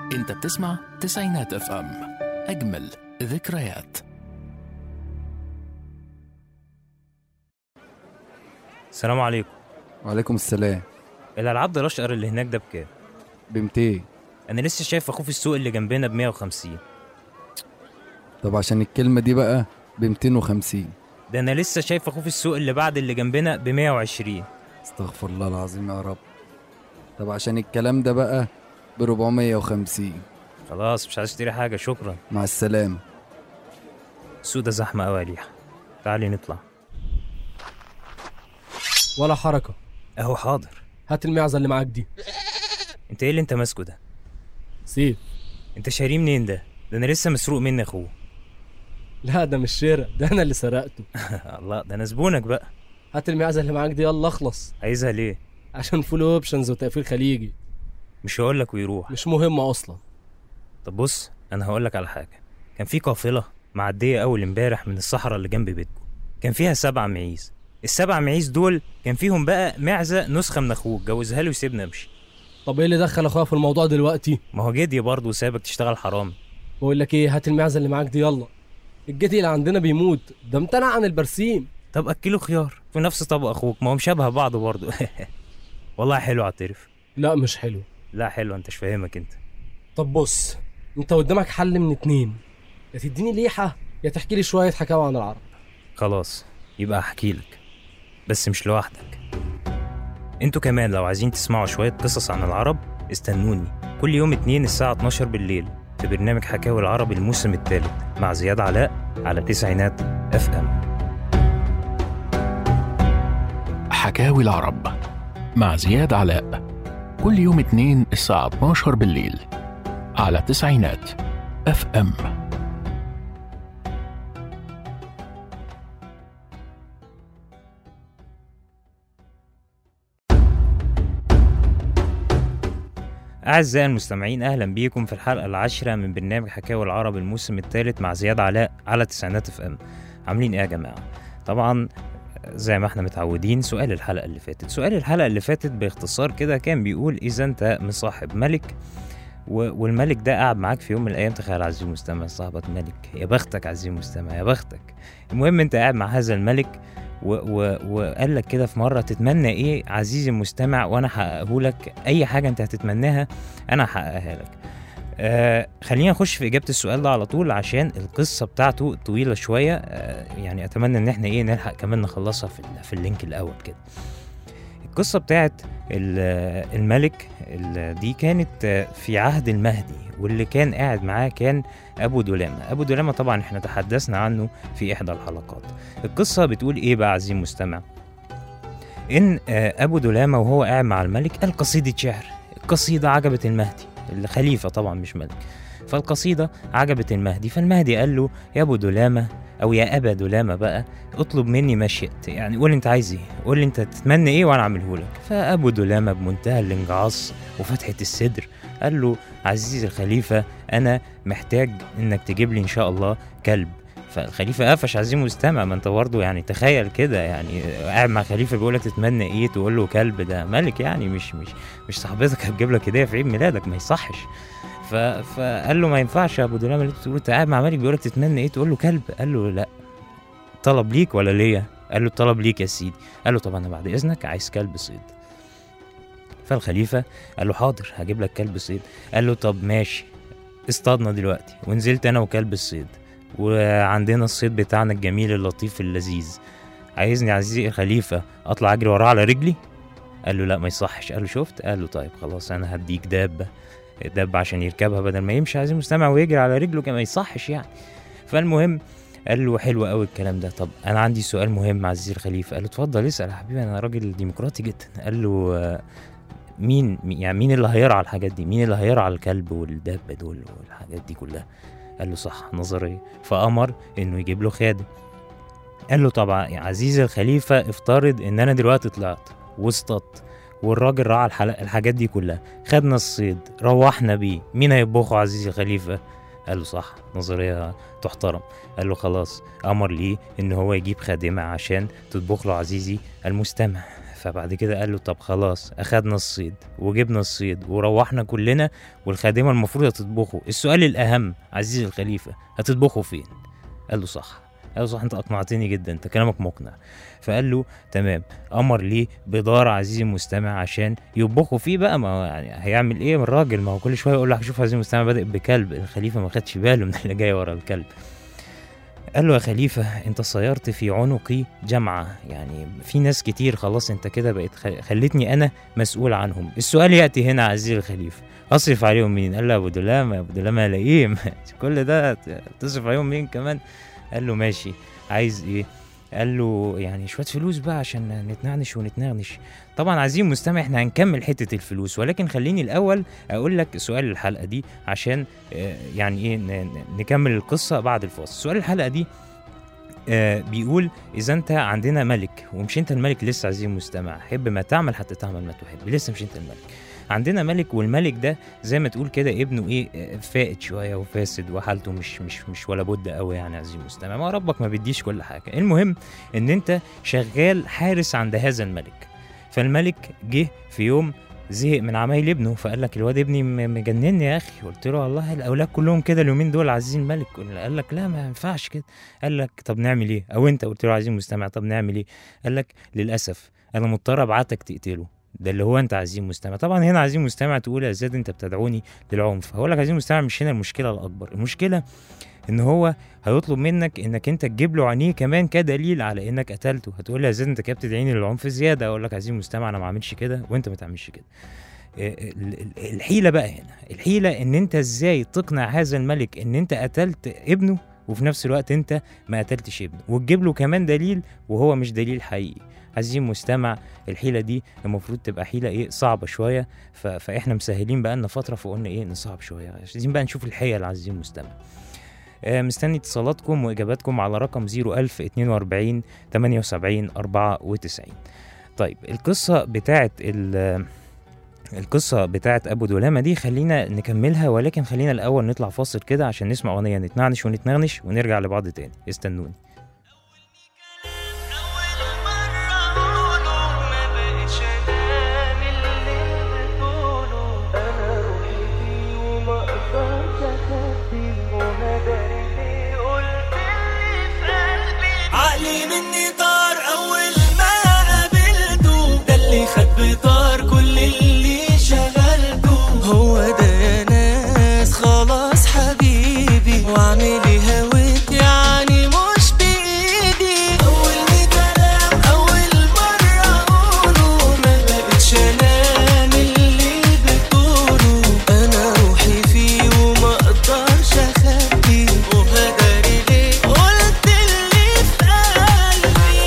انت بتسمع تسعينات اف ام، اجمل ذكريات. السلام عليكم. وعليكم السلام. الالعاب ده الاشقر اللي هناك ده بكام؟ ب200. انا لسه شايف اخوه في السوق اللي جنبنا ب150. طب عشان الكلمة دي بقى ب250. ده انا لسه شايف اخوه في السوق اللي بعد اللي جنبنا ب120. استغفر الله العظيم يا رب. طب عشان الكلام ده بقى ب450. خلاص مش عايز اشتري حاجه، شكرا. مع السلامة. السوق ده زحمه قوي يا ليحة، تعالي نطلع. ولا حركة. اهو حاضر. هات المعزة اللي معاك دي. انت ايه اللي انت ماسكه ده؟ سيف. انت شاريه منين ده انا لسه مسروق مني اخوه. لا ده مش شراء، ده انا اللي سرقته. الله، ده انا زبونك بقى. هات المعزة اللي معاك دي يلا اخلص. عايزها ليه؟ عشان فول اوبشنز وتقفيل خليجي. مش هقولك ويروح. مش مهمة اصلا. طب بص، انا هقولك على حاجه. كان في قافله معديه اول امبارح من الصحراء اللي جنب بيتكم، كان فيها 7 معيز. ال7 معيز دول كان فيهم بقى معزه نسخه من اخوك، جوزها له وسيبنا امشي. طب ايه اللي دخل اخويا في الموضوع دلوقتي؟ ما هو جدي برضه وسابك تشتغل حرام. بقول لك ايه، هات المعزة اللي معاك دي يلا. الجدي اللي عندنا بيموت، ده امتنع عن البرسيم. طب اكله خيار في نفس طبق اخوك، ما هم شبه بعض برضه. والله حلو، اعترف. لا مش حلو. لا حلو، انت مش فاهمك انت. طب بص، انت قدامك حل من 2، يا تديني ليحة يا تحكي لي شوية حكاوي عن العرب. خلاص يبقى احكي لك، بس مش لوحدك. انتوا كمان لو عايزين تسمعوا شوية قصص عن العرب استنوني كل يوم 2 الساعة 12 بالليل في برنامج حكاوي العرب الموسم الثالث مع زياد علاء على تسعينات اف ام. حكاوي العرب مع زياد علاء كل يوم 2 الساعة 12 بالليل على تسعينات اف ام. أعزائي المستمعين، أهلا بيكم في الحلقة 10 من برنامج حكاوي العرب الموسم الثالث مع زياد علاء على تسعينات اف ام. عاملين إيه يا جماعة؟ طبعا زي ما احنا متعودين، سؤال الحلقة اللي فاتت باختصار كده كان بيقول إذا أنت مصاحب ملك والملك ده قاعد معاك في يوم من الأيام، تخيل عزيزي المستمع صاحبك ملك، يا بختك عزيزي المستمع يا بختك. المهم أنت قاعد مع هذا الملك وقال لك كده في مرة تتمنى ايه عزيزي المستمع وانا هحققه لك، اي حاجة انت هتتمناها انا هحققها لك. خلينا نخش في اجابة السؤال ده على طول عشان القصة بتاعته طويلة شوية. يعني اتمنى ان احنا نلحق كمان نخلصها في اللينك الاول كده. القصة بتاعت الملك دي كانت في عهد المهدي، واللي كان قاعد معاه كان أبو دولامة طبعا احنا تحدثنا عنه في إحدى الحلقات. القصة بتقول إيه بقى عزيزي المستمع؟ إن أبو دولامة وهو قاعد مع الملك قال قصيدة شعر. القصيدة عجبت المهدي، الخليفة طبعا مش ملك، فالقصيدة عجبت المهدي، فالمهدي قال له يا أبو دولامة أو يا أبا دولامة بقى، اطلب مني ما شئت، يعني قول انت عايز ايه، قول انت تتمنى ايه وانا اعمله لك. فأبو دولامة بمنتهى الانجعاص وفتحة الصدر قال له عزيزي الخليفة انا محتاج انك تجيب لي ان شاء الله كلب. فالخليفة قفش عزيزي المستمع، ما انت برضه يعني تخيل كده، يعني قاعد مع خليفة بيقولك تتمنى ايه تقول له كلب، ده ملك يعني مش صاحبتك هتجيب لك هدية في عيد ميلادك، ما يصحش. فقال له ما ينفعش يا ابو دولامة اللي تقول، انت قاعد مع ملك بيقولك تتمنى ايه تقول له كلب. قال له لا، طلب ليك ولا ليا؟ قال له طلب ليك يا سيدي. قال له طب انا بعد اذنك عايز كلب صيد. فالخليفة قال له حاضر هجيب لك كلب صيد. قال له طب ماشي، اصطادنا دلوقتي ونزلت انا وكلب الصيد وعندنا الصيد بتاعنا الجميل اللطيف اللذيذ، عايزني عزيزي الخليفة اطلع اجري وراه على رجلي؟ قال له لا ما يصحش. قال له شفت؟ قال له طيب خلاص انا هديك دابة عشان يركبها بدل ما يمشي عزيزي المستمع ويجري على رجله، كما يصحش يعني. فالمهم قال له حلو قوي الكلام ده، طب انا عندي سؤال مهم عزيزي الخليفة. قال له اتفضل اسال يا حبيبي، انا راجل ديمقراطي جدا. قال له مين اللي هيرعى الحاجات دي، مين اللي هيرعى الكلب والدابة دول والحاجات دي كلها؟ قال له صح نظرية. فأمر انه يجيب له خادم. قال له طبعا يا عزيزي الخليفة افترض ان انا دلوقتي طلعت واصطدت والراجل رعى الحاجات دي كلها، خدنا الصيد روحنا بيه، مين هيطبخه عزيزي الخليفة؟ قال له صح نظرية تحترم. قال له خلاص، امر ليه ان هو يجيب خادمة عشان تطبخ له عزيزي المستمع. فبعد كده قال له طب خلاص، اخدنا الصيد وجبنا الصيد وروحنا كلنا، والخادمه المفروض هتطبخه. السؤال الاهم عزيزي الخليفه، هتطبخه فين؟ قال له صح. قال له صح، انت اقنعتني جدا، انت كلامك مقنع. فقال له تمام. امر ليه بدار عزيزي المستمع عشان يطبخوا فيه بقى. ما هو يعني هيعمل ايه من الراجل؟ ما هو كل شويه يقول له شوف عزيزي المستمع بادئ بكلب. الخليفه ما خدش باله من اللي جاي ورا الكلب. قال له يا خليفة انت صيرت في عنقي جمعة، يعني في ناس كتير خلاص انت كده بقيت خلتني انا مسؤول عنهم. السؤال يأتي هنا عزيزي الخليفة، اصرف عليهم مين؟ قال له ابو دلامة. يا ابو دلامة لئيم كل ده تصرف عليهم مين كمان؟ قال له ماشي، عايز ايه؟ قال له يعني شوية فلوس بقى عشان نتنعنش ونتنغنش. طبعا عزيزي المستمع احنا هنكمل حتة الفلوس، ولكن خليني الأول أقول لك سؤال الحلقة دي عشان يعني ايه نكمل القصة بعد الفاصل. سؤال الحلقة دي بيقول إذا أنت عندنا ملك ومش أنت الملك لسه عزيزي المستمع، حب ما تعمل حتى تعمل ما تحب، لسه مش أنت الملك. عندنا ملك، والملك ده زي ما تقول كده ابنه ايه فائد شويه وفاسد وحالته مش ولا بد قوي يعني عزيزي المستمع. ما ربك ما بيديش كل حاجه. المهم ان انت شغال حارس عند هذا الملك. فالملك جه في يوم زهق من عمايل ابنه، فقال لك الواد ابني مجنني يا اخي. قلت له والله الاولاد كلهم كده اليومين دول عزيزي الملك. قال لك لا ما ينفعش كده. قال لك طب نعمل ايه؟ او انت قلت له عزيزي المستمع طب نعمل ايه؟ قال لك للاسف انا مضطر ابعتك تقتله. ده اللي هو انت عزيزي المستمع. طبعا هنا عزيزي المستمع تقول يا زياد انت بتدعوني للعنف. هقول لك عزيزي المستمع مش هنا المشكله الاكبر. المشكله ان هو هيطلب منك انك انت تجيب له عينيه كمان كدليل على انك قتلته. هتقول لي يا زياد انت كده بتدعيني للعنف زياده. اقول لك عزيزي المستمع انا ما عملش كده وانت ما تعملش كده. الحيله بقى هنا، الحيله ان انت ازاي تقنع هذا الملك ان انت قتلت ابنه وفي نفس الوقت انت ما قتلتش ابنه، وتجيب له كمان دليل وهو مش دليل حقيقي. عزيزي المستمع الحيله دي المفروض تبقى حيله ايه صعبه شويه، فاحنا مسهلين بقى لنا فتره فقلنا ايه نصعب شويه. عايزين بقى نشوف الحيل عزيزي المستمع. مستني اتصالاتكم واجاباتكم على رقم 01042 78 94. طيب القصة بتاعت أبو دلامة دي خلينا نكملها، ولكن خلينا الأول نطلع فاصل كده عشان نسمع أغنية نتنعنش ونتنغنش ونرجع لبعض تاني. استنوني. عقلي مني طار أول ما قابلته، ده اللي خد بطار كل اللي شغلته. هو ده يا ناس خلاص حبيبي، واعملي هويت يعني مش بإيدي. أول كلام أول مرة أقوله، ما بقتش أنام اللي بتقوله. أنا روحي فيه وما أقدرش أخبيه، وهداري ليه قلت اللي في قلبي.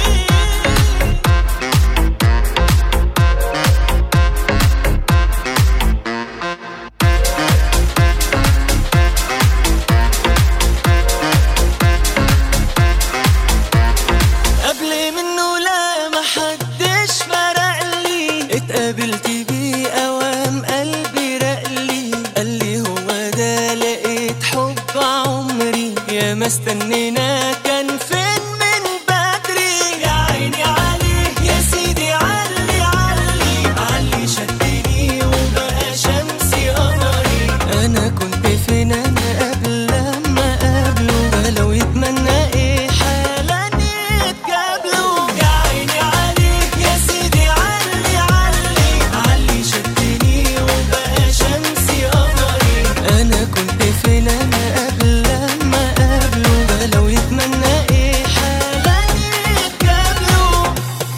قبل منه لا محدش فرقلي، اتقابلت بيه اوام قلبي رقلي. قالي هو ده لقيت حب عمري، يا ما استنينا كان فين من بدري. يا عيني عليه يا سيدي علي علي علي، شدني وبقى شمسي قمري. انا كنت فين انا قبل لما قابله، لو يتمنى ايه حالا يتقابلوا. يا عيني عليه يا سيدي علي علي علي، شدني وبقى شمسي قمري. انا كنت فين انا قبل لما قابله، لو يتمنى ايه حالا يتقابلوا.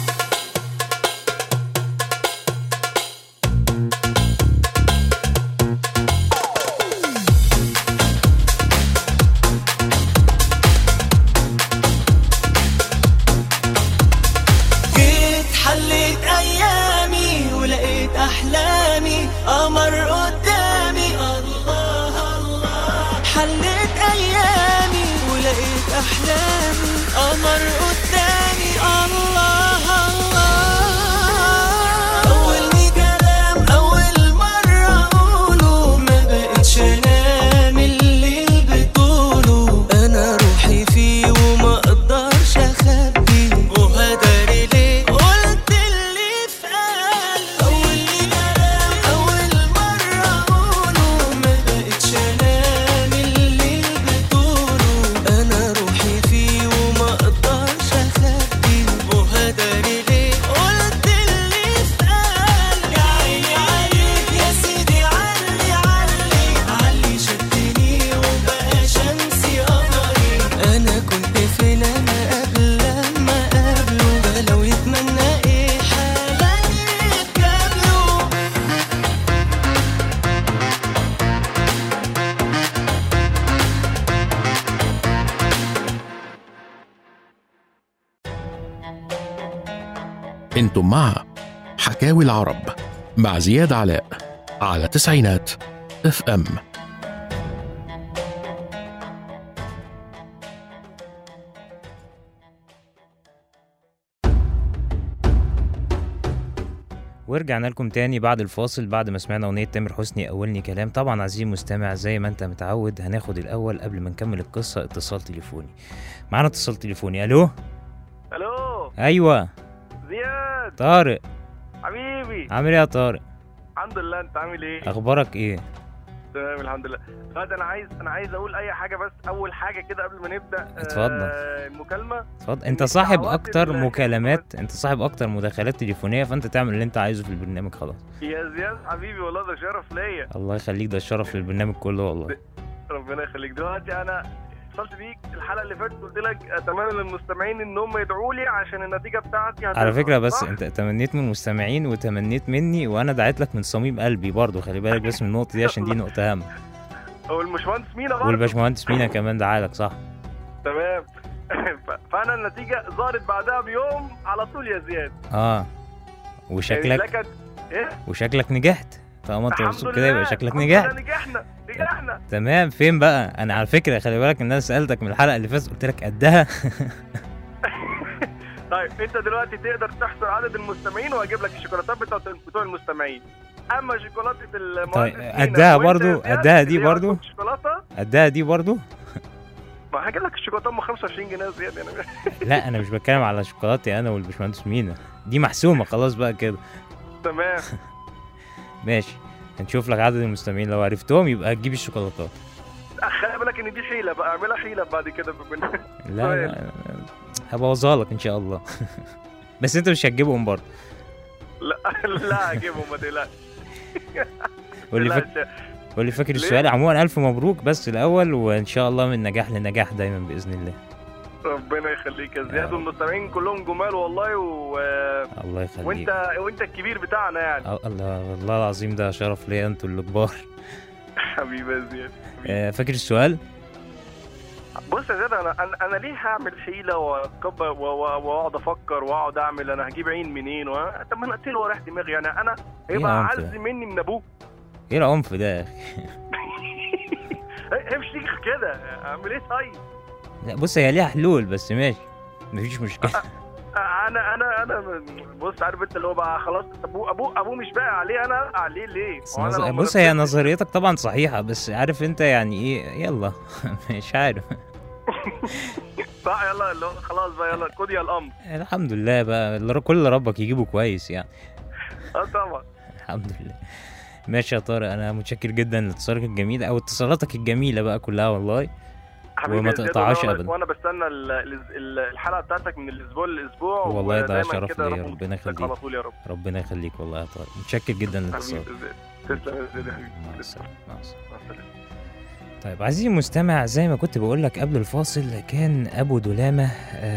جيت حليت ايامي ولقيت احلامي قمر قدامي. الله الله، حليت ايامي ولقيت احلامي قمر قدامي. الله الله، اول كلام اول مرة اقوله، ما بقتش انام الليل بتقوله. انا روحي فيه وما اقدرش اخبيه، وهداري ليه قلت اللي أنتم مع حكاوي العرب مع زياد علاء على تسعينات اف ام. ورجعنا لكم تاني بعد الفاصل، بعد ما سمعنا أغنية تامر حسني أولني كلام. طبعا عزيزي المستمع زي ما انت متعود هناخد الأول قبل ما نكمل القصة اتصال تليفوني. معانا اتصال تليفوني. ألو. أيوة زياد. طارق حبيبي، عامل ايه يا طارق؟ الحمد لله، انت عامل ايه؟ أخبارك ايه؟ تمام الحمد لله. خالد انا عايز اقول اي حاجه، بس اول حاجه كده قبل ما نبدا اتفضل. المكالمه. اتفضل. انت صاحب اكتر مكالمات، انت صاحب اكتر مداخلات تليفونيه، فانت تعمل اللي انت عايزه في البرنامج خلاص. يا زياد حبيبي والله ده شرف ليا. الله يخليك، ده الشرف للبرنامج كله والله. ربنا يخليك. دلوقتي انا اتصلت بيك الحلقه اللي فاتت قلت لك اتمنى للمستمعين ان هم يدعوا لي عشان النتيجه بتاعتي على فكره، بس انت تمنيت من المستمعين وتمنيت مني، وانا دعيت لك من صميم قلبي برضه، خلي بالك بس من النقطه دي عشان دي نقطه هامه. والباشمهندس مينا برضه. والباشمهندس مينا كمان دعالك، صح؟ تمام. فانا النتيجه ظهرت بعدها بيوم على طول يا زياد. وشكلك يعني ايه؟ وشكلك نجحت. طالما انت مبسوط كده يبقى شكلك نجحت. نجحنا. تمام. فين بقى؟ انا على فكره خلي بالك ان انا سالتك من الحلقه اللي فاتت قلت لك قدها. طيب انت دلوقتي تقدر تحصر عدد المستمعين وهجيب لك الشوكولاتات بتوع المستمعين. اما شوكولاته المهندس طيب قدها برضو؟ قدها دي برضو؟ قدها دي برضو؟ ما هجيب لك الشوكولاته ب 25 جنيه زياده يعني. لا انا مش بتكلم على شوكولاتي انا والباشمهندس مينا، دي محسومه خلاص بقى كده. تمام. ماشي، هنشوف لك عدد المستمعين، لو عرفتهم يبقى هتجيب الشوكولاتات. خلي بالك ان دي حيله بقى، اعملها حيله بعد كده. لا هبوظها لك ان شاء الله. بس انت مش هتجيبهم برضه. لا هجيبهم ما تقلقش. واللي فاكر السؤال. عموما الف مبروك بس الاول، وان شاء الله من نجاح لنجاح دايما باذن الله. ربنا يخليك يا زياد، والمستمعين كلهم جمال والله الله يخليك. وانت الكبير بتاعنا يعني. الله العظيم، ده شرف ليا، انتوا اللي كبار. حبيبي يا زياد. فاكر السؤال؟ بص يا زياد، انا ليه هعمل حيله واقعد افكر واقعد اعمل انا هجيب عين منين طب ما انا اقتله وراح دماغي يعني. انا هيبقى اعز مني من ابوه. ايه العنف ده يا اخي؟ امشي كده، اعمل ايه طيب؟ لا بص، هي ليها حلول بس ماشي، مفيش مشكله. انا بص، عارف انت اللي هو بقى خلاص ابوه مش باقي عليه، انا عليه ليه؟ بص هي نظريتك طبعا صحيحه، بس عارف انت يعني ايه، يلا مش عارف. صح، يلا خلاص بقى، يلا خد يا الامر. الحمد لله بقى، كل ربك يجيبه كويس يعني. طبعا. الحمد لله. ماشي يا طارق، انا متشكر جدا لاتصالك الجميل او اتصالاتك الجميله بقى كلها والله، وما تقطعش ابدا. وانا بستنى الحلقه بتاعتك من الاسبوع للاسبوع والله، ده شرف ليا. ربنا يخليك على طول يا رب. ربنا يخليك والله يا طارق، متشكر جدا لاتصالك. تسلم يا زياد حبيبي. مع السلامه. طيب عزيزي المستمع، زي ما كنت بقول لك قبل الفاصل، كان ابو دلامه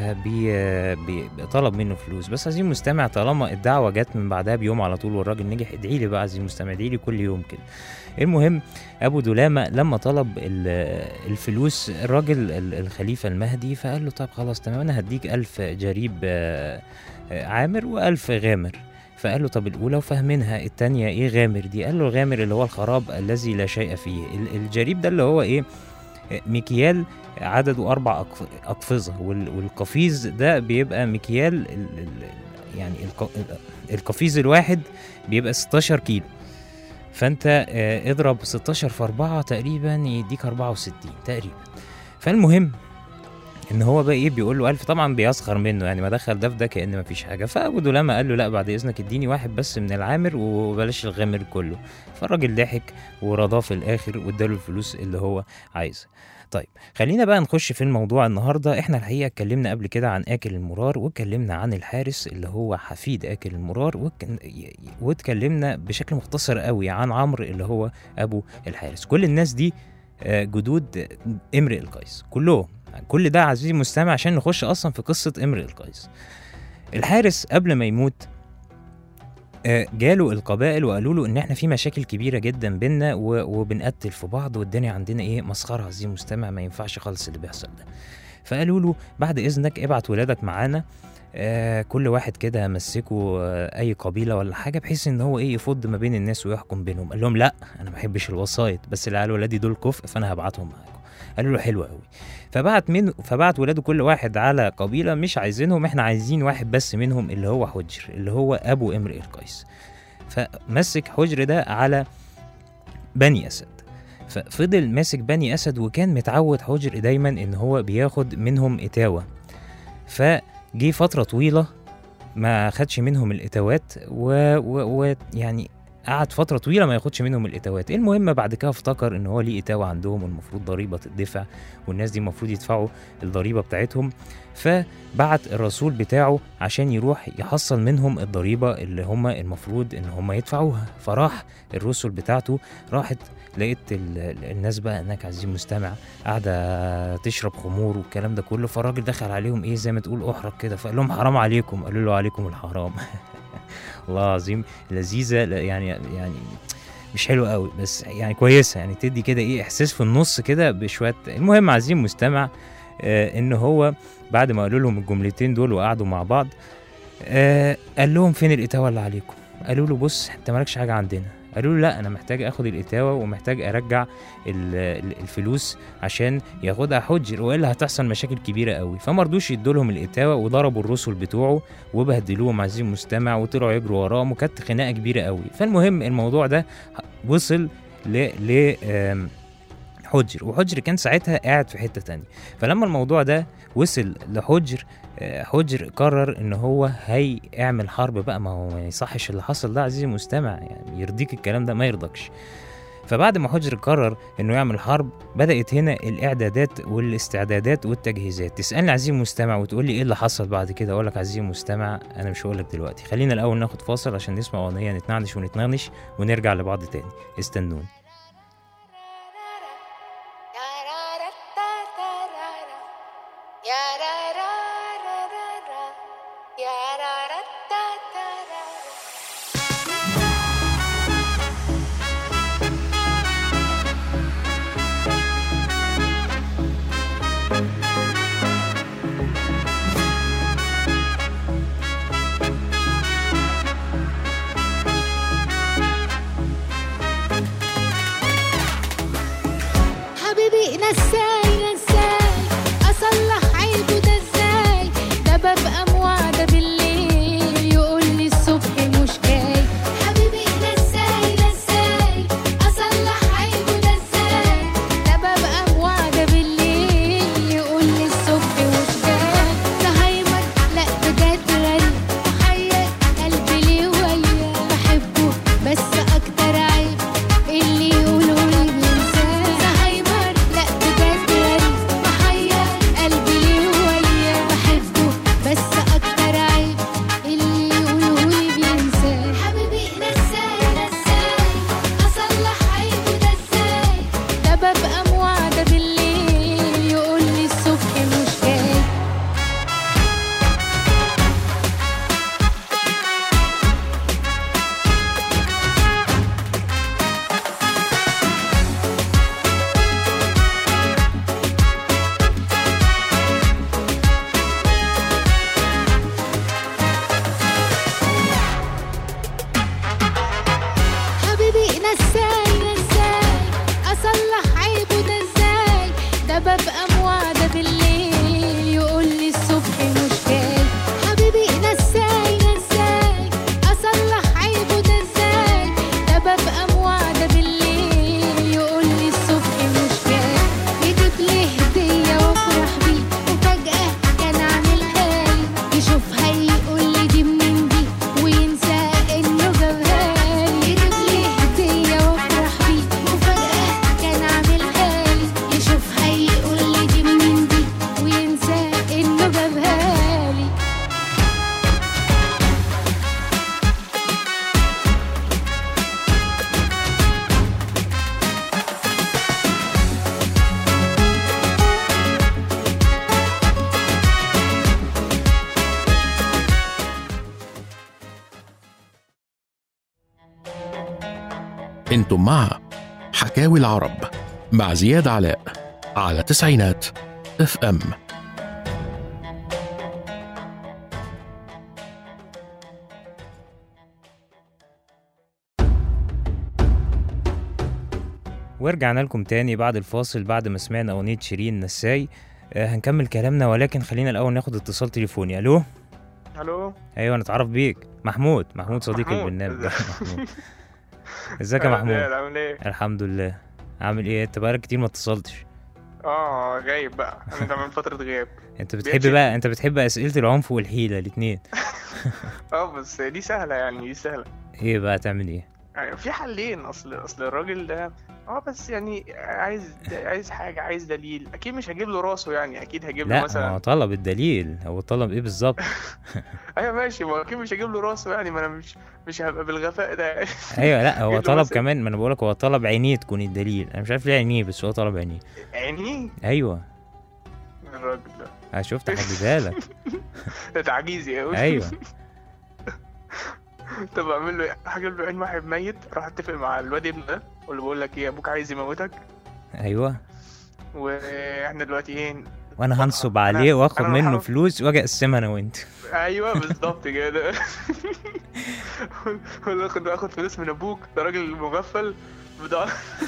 طلب منه فلوس. بس عزيزي المستمع، طالما الدعوه جت من بعدها بيوم على طول والراجل نجح، ادعي لي بقى عزيزي المستمع، ادعي لي كل يوم كده. المهم، ابو دلامه لما طلب الفلوس، الراجل الخليفه المهدي فقال له طب خلاص تمام، انا هديك 1000 جريب عامر و1000 غامر. فقال له طب الأولى وفهمنها، التانية إيه غامر دي؟ قال له الغامر اللي هو الخراب الذي لا شيء فيه. الجريب ده اللي هو إيه؟ مكيال عدده 4 أقفزة، والقفيز ده بيبقى مكيال يعني القفيز الواحد بيبقى 16 كيلو. فأنت اضرب 16 في 4 تقريبا يديك 64 تقريبا. فالمهم ان هو بقى ايه، بيقول له 1000، طبعا بيسخر منه يعني، ما دخل ده في ده كأن ما فيش حاجه. فابو دلامه قال له لا بعد اذنك اديني واحد بس من العامر وبلاش الغامر كله. فالراجل ضحك ورضاه في الاخر واداله الفلوس اللي هو عايزها. طيب خلينا بقى نخش في الموضوع النهارده. احنا الحقيقه اتكلمنا قبل كده عن آكل المرار، واتكلمنا عن الحارس اللي هو حفيد آكل المرار، واتكلمنا بشكل مختصر قوي عن عمرو اللي هو ابو الحارس. كل الناس دي جدود امرئ القيس كلهم. كل ده عزيزي المستمع عشان نخش اصلا في قصه امرئ القيس. الحارس قبل ما يموت جاله القبائل وقالوا له ان احنا في مشاكل كبيره جدا بينا وبنقتل في بعض، والدنيا عندنا ايه مسخره عزيزي المستمع، ما ينفعش خالص اللي بيحصل ده. فقالوا له بعد اذنك ابعت ولادك معانا كل واحد كده مسكه اي قبيله ولا حاجه، بحيث ان هو ايه يفض ما بين الناس ويحكم بينهم. قال لهم لا انا ما بحبش الوسايط، بس العيال ولادي دول كفء فانا هبعتهم معاكم. قالوا له حلو قوي. فبعت ولاده كل واحد على قبيله مش عايزينهم، احنا عايزين واحد بس منهم اللي هو حجر، اللي هو ابو امرئ القيس. فمسك حجر ده على بني اسد، ففضل ماسك بني اسد، وكان متعود حجر دايما ان هو بياخد منهم اتاوه. فجي فتره طويله ما خدش منهم الاتاوات، ويعني قعد فترة طويلة ما ياخدش منهم الاتاوات. المهم بعد كده افتكر ان هو ليه اتاوة عندهم والمفروض ضريبة تدفع، والناس دي المفروض يدفعوا الضريبة بتاعتهم. فبعت الرسول بتاعه عشان يروح يحصل منهم الضريبة اللي هم المفروض ان هم يدفعوها. فراح الرسل بتاعته، راحت لقيت الناس بقى هناك عزيزي المستمع قاعدة تشرب خمور والكلام ده كله. فالراجل دخل عليهم ايه زي ما تقول احرق كده، فقال لهم حرام عليكم. قالوا له عليكم الحرام. والله العظيم لذيذة، يعني مش حلوة قوي بس يعني كويسة، يعني تدي كده ايه احساس في النص كده بشوية. المهم عزيزي المستمع ان هو بعد ما قالوا لهم الجملتين دول وقعدوا مع بعض قال لهم فين الاتاوة اللي عليكم؟ قالوا له بص انت مالكش حاجة عندنا. قالوا له لا انا محتاج اخد الاتاوة ومحتاج ارجع الفلوس عشان ياخدها حجر، والا هتحصل مشاكل كبيرة قوي. فما رضوش يدوا لهم الاتاوة وضربوا الرسل بتوعه وبهدلوهم عزيزي المستمع، وطلعوا يجروا وراهم وكانت خناقة كبيرة قوي. فالمهم الموضوع ده وصل ل حجر، وحجر كان ساعتها قاعد في حتة تانية. فلما الموضوع ده وصل لحجر، حجر قرر ان هو هيعمل حرب بقى. ما هو ما يصحش اللي حصل ده عزيزي المستمع، يعني يرضيك الكلام ده ما يرضكش. فبعد ما حجر قرر انه يعمل حرب، بدأت هنا الاعدادات والاستعدادات والتجهيزات. تسألني عزيزي المستمع وتقول لي ايه اللي حصل بعد كده، اقول لك عزيزي المستمع انا مش هقول لك دلوقتي. خلينا الاول ناخد فاصل عشان نسمع اغنية نتنعنش ونتنغنش ونرجع لبعض تاني. استنوني. نساي اصلح عيبه ده ازاي؟ ده ببقى موعده بالليل يقول لي الصبح مش جاي. حبيبي نساي اصلح عيبه ده ازاي؟ ده ببقى موعده بالليل يقول لي الصبح مش جاي. زهايمر لا بجد غريب محير قلبي ليه وياه بحبه بس اكتر عيب اللي يقولوا لي بنساه. زهايمر لا بجد غريب محير قلبي ليه وياه بحبه بس اكتر عيب اللي يقولوا لي بنساه. حبيبي نساي اصلح عيبه ده ازاي؟ ده ببقى موعده بالليل يقول لي الصبح مش جاي. حبيبي نساي اصلح عيبه ده ازاي؟ ده ببقى موعده بالليل يقول لي الصبح مش جاي. حبيبي نساي اصلح عيبه ده ازاي؟ ده ببقى موعده بالليل يقول لي الصبح مش جاي. يجيب لي هديه وافرح بيه وفجاه كان عاملها لي، يشوفها يقول لي دي منين دي وينسى انه جابها لي. يجيب لي هديه وافرح بيه وفجاه كان عاملها لي، يشوفها يقول لي دي منين دي وينسى انه جابها لي. انتم مع حكاوي العرب مع زياد علاء على تسعينات اف ام. ورجعنا لكم تاني بعد الفاصل بعد ما سمعنا أغنية شيرين نساي. هنكمل كلامنا ولكن خلينا الأول ناخد اتصال تليفوني. ألو. الو. أيوة نتعرف بيك. محمود صديق البرنامج. محمود ازيك يا محمود؟ عامل ايه؟ الحمد لله. عامل ايه؟ انت بقالك كتير ما اتصلتش. غايب بقى، انا من فترة غياب. انت بتحب أسئلة العنف والحيلة الاتنين. بس دي سهلة يعني، دي سهلة. ايه بقى تعمل ايه؟ يعني في حلين. اصل الراجل ده بس يعني عايز حاجة، عايز دليل. اكيد مش هجيب له راسه يعني، اكيد هجيب له مثلا. لا هو طلب الدليل، هو طلب ايه بالظبط؟ ايوه ماشي، ما اكيد مش هجيب له راسه يعني، ما انا مش هبقى بالغفاء ده. ايوه لا هو طلب كمان، ما انا بقولك هو طلب عينيه تكون الدليل. انا مش عارف ليه عينيه، بس هو طلب عينيه. عينيه؟ ايوه الراجل ده شفت حددها لك. ده تعجيزي قوي. ايوه. طب اعمل له هجيب له عين واحد ميت، راح اتفق مع الواد ابن ده واللي بقول لك ايه، ابوك عايز يموتك. ايوه. واحنا دلوقتي ايه، وانا هنصب عليه واخد منه فلوس واجي اقسمها انا وانت. ايوه بالظبط كده. ولا اخد فلوس من ابوك، ده راجل مغفل بضاعة.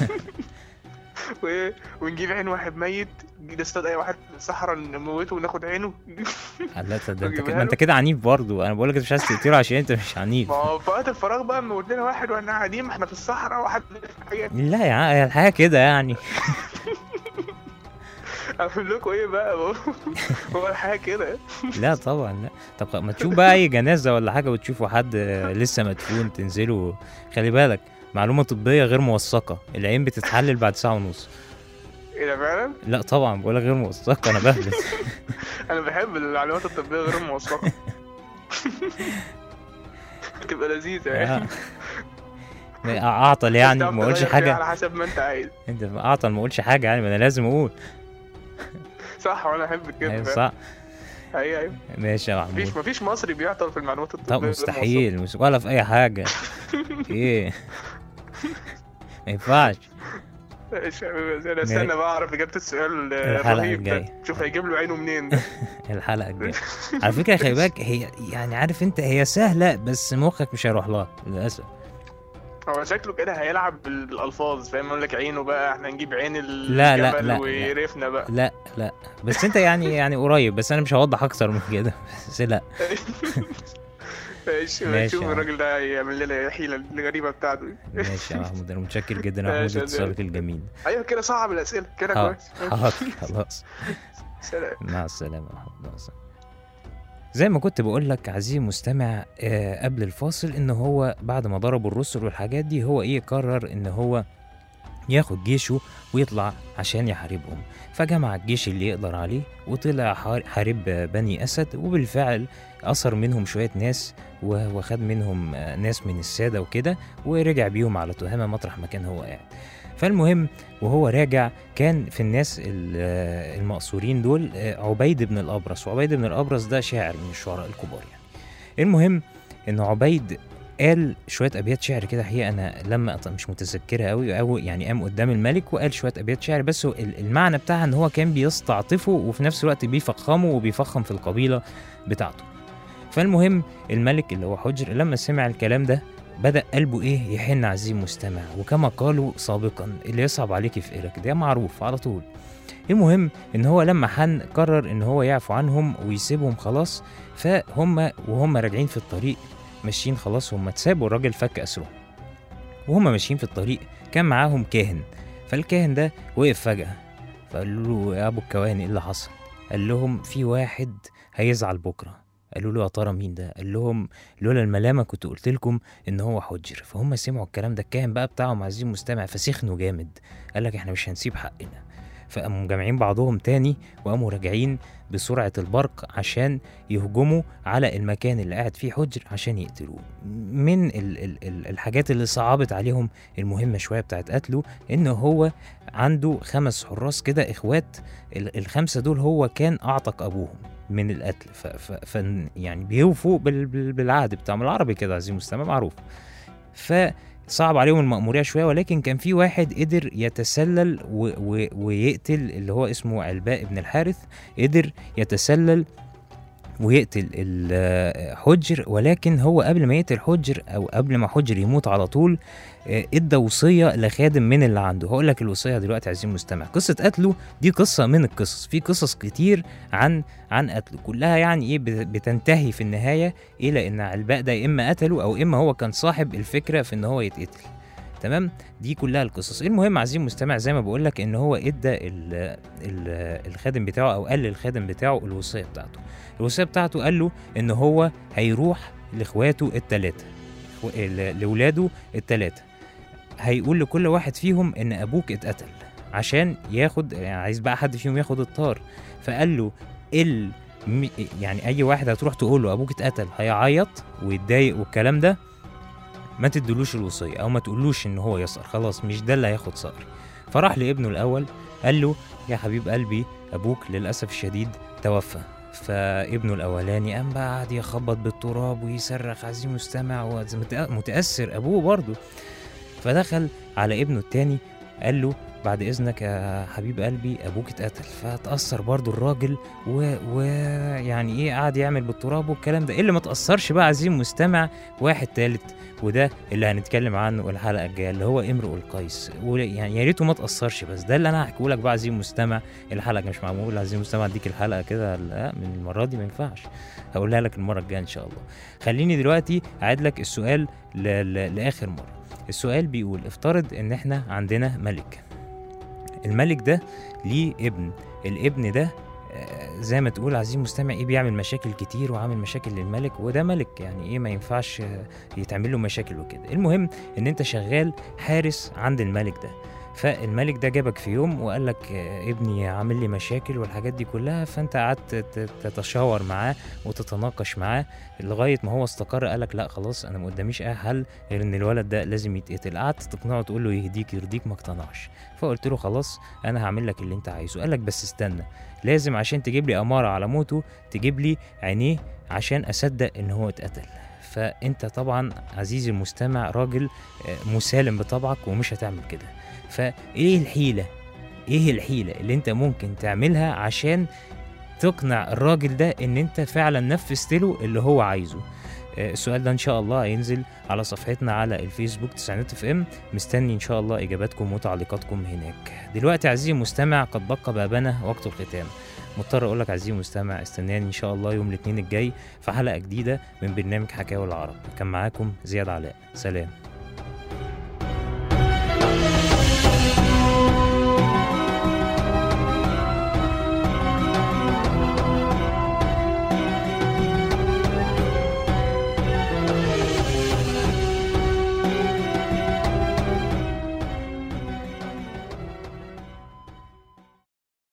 ونجيب عين واحد ميت، نصطاد اي واحد في الصحراء نموته وناخد عينه. لا تصدق انت كده عنيف برضه. انا بقول لك مش عايز تقتله عشان انت مش عنيف. ما هو في وقت الفراغ بقى نموت لنا واحد واحنا قاعدين، ما احنا في الصحراء واحد حاجه. لا يا عم الحياه كده يعني. اقول لكم ايه بقى، هو الحياه كده. لا طبعا لا. طب ما تشوف بقى اي جنازه ولا حاجه وتشوفوا حد لسه مدفون تنزلوا. خلي بالك معلومه طبيه غير موثقه، العين بتتحلل بعد ساعه ونص. ايه ده فعلا؟ لا طبعا بقول غير موثقه، انا بهبل. انا بحب المعلومات الطبيه غير موثقه. تبقى لذيذه يعني. اعطل يعني ما اقولش حاجه على حسب ما انت عايز. انت اعطل ما اقولش حاجه يعني، ما انا لازم اقول. صح، وانا احب كده. ايوه صح. ايوه ماشي يا محمود. مفيش مصري بيعطل في المعلومات الطبيه. طب مستحيل، ولا في اي حاجه. ايه ما ينفعش. انا استنى بقى اعرف اجابه السؤال الرهيب ده. شوف هيجيب له عينه منين ده. الحلقه الجايه على فكره. خلي بالك هي يعني عارف انت هي سهله بس مخك مش هيروح لها للاسف. هو شكله كده هيلعب بالالفاظ، فاهم؟ اقول لك عينه بقى، احنا نجيب عين الجبل ويرفنا بقى. لا بس انت يعني قريب، بس انا مش هوضح اكتر من كده. بس لا. ماشي. شوف الراجل ده يعمل لنا الحيله الغريبه بتاعته. ماشي يا محمود، انا متشكر جدا يا محمود اتصالك الجميل. ايوه كده صعب الاسئله كده كويس. خلاص. سلام. مع السلامه يا محمود. زي ما كنت بقول لك عزيزي المستمع قبل الفاصل ان هو بعد ما ضربوا الرسل والحاجات دي هو قرر ان هو ياخد جيشه ويطلع عشان يحاربهم. فجمع الجيش اللي يقدر عليه وطلع حارب بني أسد، وبالفعل أثر منهم شوية ناس وخد منهم ناس من السادة وكده، ورجع بيهم على تهامة مطرح ما كان هو قاعد. فالمهم وهو راجع كان في الناس المقصورين دول عبيد بن الأبرص. وعبيد بن الأبرص ده شاعر من الشعراء الكبار يعني. المهم إن عبيد قال شوية أبيات شعر كده، حقيقة أنا لما مش متذكرها أو يعني قام قدام الملك وقال شوية أبيات شعر، بس المعنى بتاعها إن هو كان بيستعطفه وفي نفس الوقت بيفخمه وبيفخم في القبيلة بتاعته. فالمهم الملك اللي هو حجر لما سمع الكلام ده بدأ قلبه يحن عزيزي المستمع، وكما قالوا سابقا اللي يصعب عليك يفقرك، ده معروف على طول. المهم إن هو لما حن قرر إن هو يعفو عنهم ويسيبهم خلاص. فهم وهم راجعين في الطريق ماشيين خلاص، هم اتسابوا الراجل فك أسرهم، وهم ماشيين في الطريق كان معاهم كاهن. فالكاهن ده وقف فجأة فقالوا له يا أبو الكواني إيه اللي حصل؟ قال لهم في واحد هيزعل بكرة. قالوا له يا ترى مين ده؟ قال لهم لولا الملامة كنت قلت لكم إن هو حجر. فهم سمعوا الكلام ده، الكاهن بقى بتاعهم عزيزي المستمع فسخنوا جامد، قال لك إحنا مش هنسيب حقنا. فقاموا مجمعين بعضهم تاني وقاموا راجعين بسرعة البرق عشان يهجموا على المكان اللي قاعد فيه حجر عشان يقتلوه. من الحاجات اللي صعبت عليهم المهمة شوية بتاعت قتله إنه هو عنده 5 حراس كده إخوات، ال5 دول هو كان أعتق أبوهم من القتل. يعني بيوفوا بالعهد بتاعهم العربي كده عزيزي المستمع معروف. صعب عليهم المأمورية شوية، ولكن كان في واحد قدر يتسلل ويقتل اللي هو اسمه علباء بن الحارث. قدر يتسلل ويقتل الحجر، ولكن هو قبل ما يقتل حجر او قبل ما حجر يموت على طول ادى وصيه لخادم من اللي عنده. هقول لك الوصيه دلوقتي عايزين مستمع. قصه قتله دي قصه من القصص، في قصص كتير عن قتله، كلها يعني ايه بتنتهي في النهايه الى ان علباء ده اما قتله او اما هو كان صاحب الفكره في ان هو يتقتل. تمام، دي كلها القصص. المهم عايزين مستمع زي ما بقول لك ان هو ادى الخادم بتاعه او قال للخادم بتاعه الوصيه بتاعته. الوصيه بتاعته قال له ان هو هيروح لاخواته الثلاثه، لاولاده الثلاثه، هيقول لكل واحد فيهم ان ابوك اتقتل عشان ياخد، يعني عايز بقى حد فيهم ياخد الطار. فقال له يعني اي واحد هتروح تقول له ابوك اتقتل هيعيط ويتضايق والكلام ده، ما تدلوش الوصيه او ما تقولوش ان هو يسأر، خلاص مش ده اللي هياخد صقر. فراح لابنه الاول قال له يا حبيب قلبي ابوك للاسف الشديد توفى. فابنه الاولاني قام بقى قعد يخبط بالتراب ويصرخ عزيزي مستمع ومتاثر ابوه برضه. فدخل على ابنه التاني قال له بعد اذنك يا حبيب قلبي ابوك اتقتل. فتاثر برضو الراجل ويعني ايه قعد يعمل بالتراب والكلام ده. اللي ما تاثرش بقى عزيزي مستمع واحد تالت، وده اللي هنتكلم عنه الحلقه الجايه، اللي هو امرؤ القيس. يعني يا ريته ما تاثرش، بس ده اللي انا هحكيه لك بقى عزيزي مستمع. الحلقه مش معمول عزيزي مستمع اديك الحلقه كده من المره دي، ما ينفعش، هقولها لك المره الجايه ان شاء الله. خليني دلوقتي اعيد لك السؤال لاخر مره. السؤال بيقول افترض ان احنا عندنا ملك، الملك ده ليه ابن، الابن ده زي ما تقول عزيزي مستمع ايه بيعمل مشاكل كتير وعامل مشاكل للملك، وده ملك يعني ايه ما ينفعش يتعمل له مشاكل وكده. المهم ان انت شغال حارس عند الملك ده، فالملك ده جابك في يوم وقال لك ابني عامل لي مشاكل والحاجات دي كلها، فانت قعدت تتشاور معاه وتتناقش معاه لغايه ما هو استقر. قال لك لا خلاص انا ما قداميش اي حل غير ان الولد ده لازم يتقتل. قعدت تقنعه تقول له يهديك يرضيك، ما اقتنعش. فقلت له خلاص انا هعمل لك اللي انت عايزه. قال لك بس استنى، لازم عشان تجيب لي اماره على موته تجيب لي عينيه عشان اصدق ان هو اتقتل. فانت طبعا عزيزي المستمع راجل مسالم بطبعك ومش هتعمل كده. فايه الحيلة اللي انت ممكن تعملها عشان تقنع الراجل ده ان انت فعلا نفذت له اللي هو عايزه؟ السؤال ده ان شاء الله هينزل على صفحتنا على الفيسبوك تسعينات اف ام. مستني ان شاء الله اجاباتكم وتعليقاتكم هناك. دلوقتي عزيزي المستمع قد بقى بابنا وقت الختام. مضطر اقول لك عزيزي المستمع استناني ان شاء الله يوم الاثنين الجاي في حلقة جديدة من برنامج حكاوي العرب. كان معاكم زياد علاء، سلام.